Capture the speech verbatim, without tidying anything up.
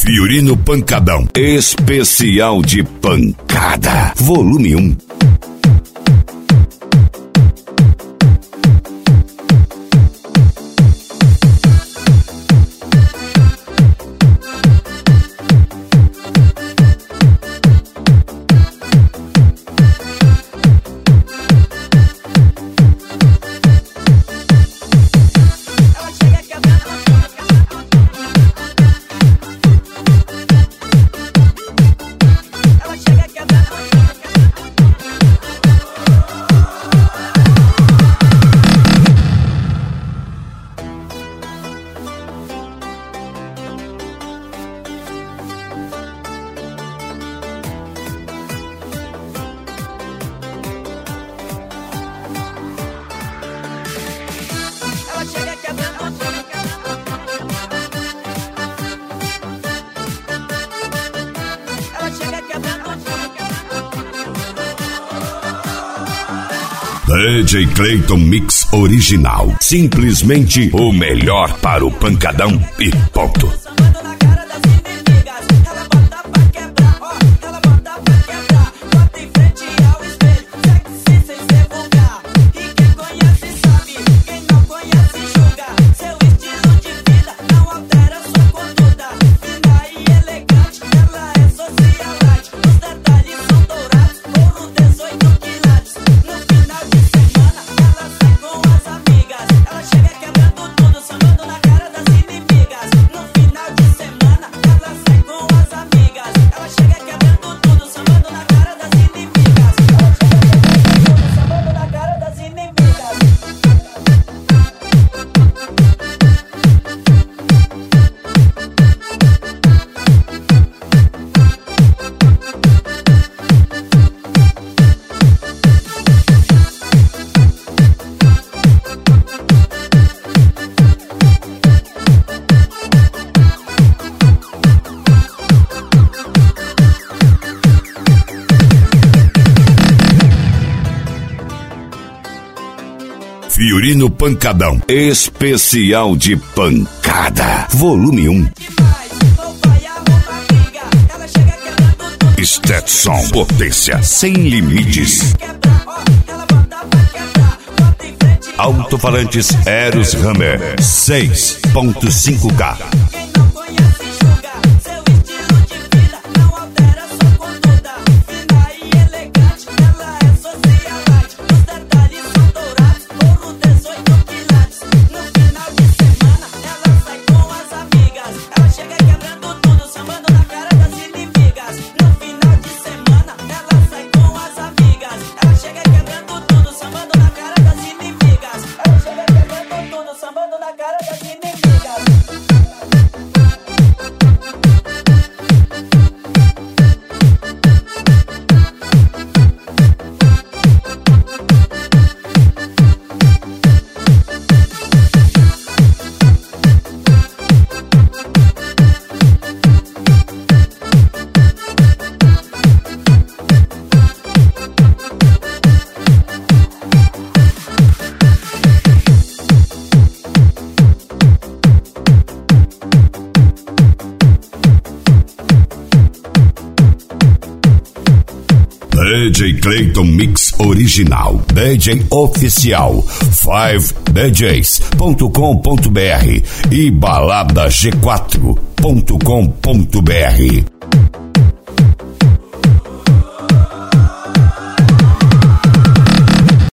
Fiorino Pancadão, especial de pancada, volume um. D J Clayton Mix Original. Simplesmente o melhor para o pancadão e ponto. Fiorino Pancadão, especial de pancada, volume um. Stetson, potência sem limites. Alto-falantes Eros Hammer seis ponto cinco K. D J Clayton Mix Original, D J Oficial, five d js ponto com ponto b r e balada g quatro ponto com ponto b r.